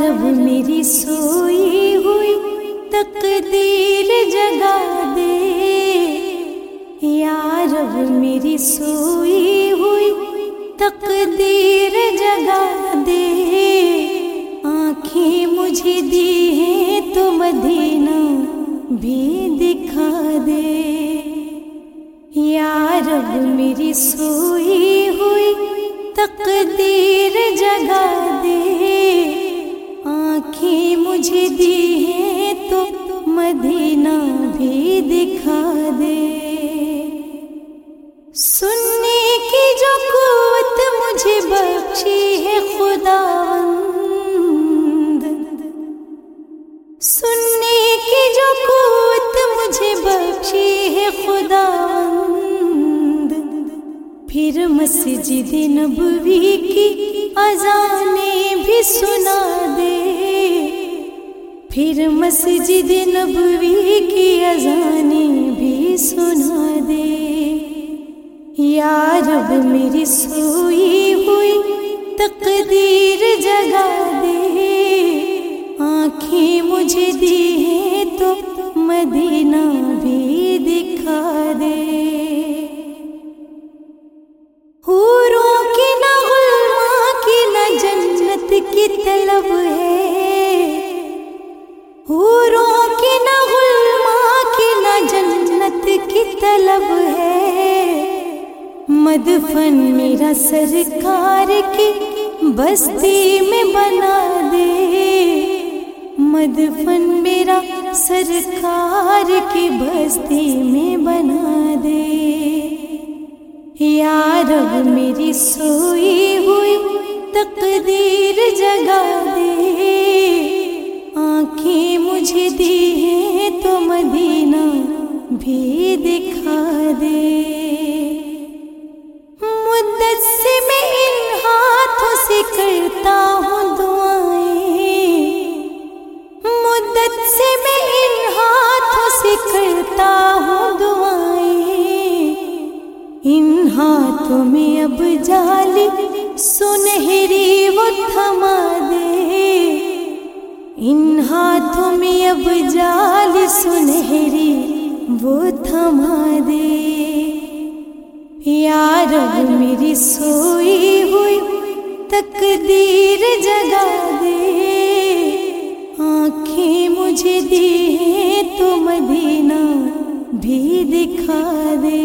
رب میری سوئی ہوئی تقدیر جگا دے، یا رب میری سوئی ہوئی تقدیر جگا دے، آنکھیں مجھے دی ہیں تو مدینہ بھی دکھا دے، یا رب میری سوئی ہوئی تقدیر جگا دے، آنکھیں مجھے دی ہیں تو مدینہ بھی دکھا دے، سننے کی جو قوت مجھے بخشی ہے خداوند، سننے کی جو قوت مجھے بخشی ہے خداوند، پھر مسجد نبوی کی اذانیں بھی سنا دے، پھر مسجد نبوی کی اذانیں بھی سنا دے، یا رب میری سوئی ہوئی تقدیر جگا دے، آنکھیں مجھے دی ہیں تو مدینہ بھی دکھا دے، حوروں کی نہ غلماں کی نہ جنت کی طلب ہے، حوروں کی نہ غلماں کی نہ جنت کی طلب ہے، مدفن میرا سرکار کی بستی میں بنا دے، مدفن میرا سرکار کی بستی میں بنا دے، یا رب میری سوئی ہوئی تقدیر جگا دے، آنکھیں مجھے دی ہیں تو مدینہ بھی دکھا دے، مدت سے میں ان ہاتھوں سے کرتا ہوں دعائیں، مدت سے میں ان ہاتھوں سے کرتا ہوں دعائیں، ان ہاتھوں میں اب جالی سنہری وہ تھما دے، ان ہاتھوں میں اب جالی سنہری وہ تھما دے، یا رب میری سوئی ہوئی تقدیر جگا دے، آنکھیں مجھے دی ہیں تو مدینہ بھی دکھا دے،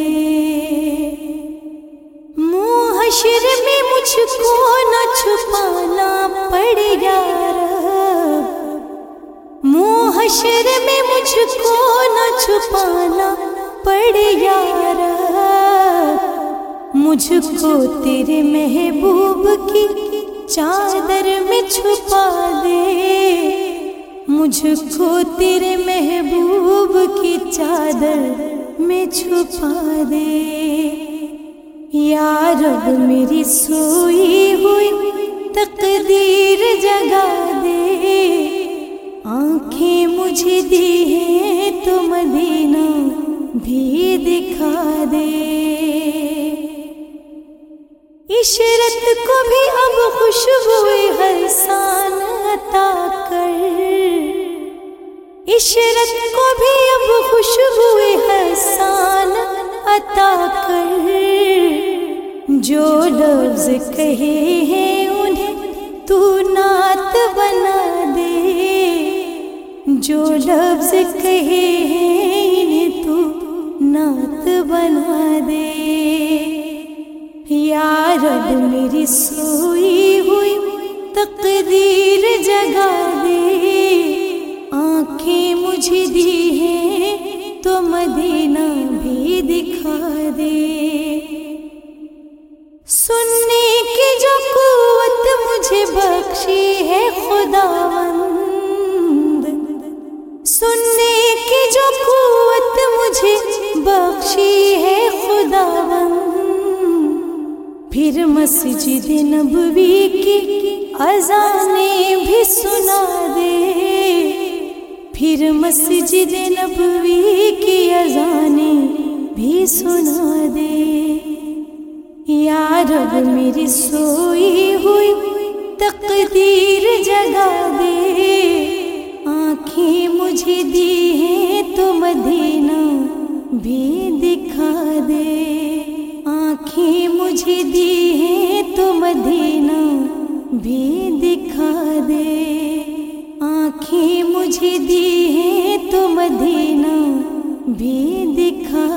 منہ حشر میں مجھ کو نہ چھپانا پڑے یا رب، منہ حشر میں مجھ کو نہ چھپانا پڑے یا رب، مجھ کو تیرے محبوب کی چادر میں چھپا دے، مجھ کو تیرے محبوب کی چادر میں چھپا دے، یا رب میری سوئی ہوئی تقدیر جگا دے، آنکھیں مجھے دی ہیں تو مدینہ بھی دکھا دے، عشرت کو بھی اب خوشبوئے حسان عطا کر، عشرت کو بھی اب خوشبوئے حسان عطا کر، جو لفظ کہے ہیں انہیں تو نعت بنا دے، جو لفظ کہے ہیں انہیں تو نعت بنا دے، یا رب میری سوئی ہوئی تقدیر جگا دے، آنکھیں مجھے دی ہیں تو مدینہ بھی دکھا دے، سننے کی جو قوت مجھے بخشی ہے خداوند، سننے کی جو قوت مجھے بخشی ہے خداوند، پھر مسجد نبوی کی اذانیں بھی سنا دے، پھر مسجد نبوی کی اذانیں بھی سنا دے، یا رب میری سوئی ہوئی تقدیر جگا دے، مدینہ بھی دکھا دے، آنکھیں مجھے دی ہیں تو مدینہ بھی دکھا دے، آنکھیں مجھے دی ہیں تو مدینہ بھی دکھا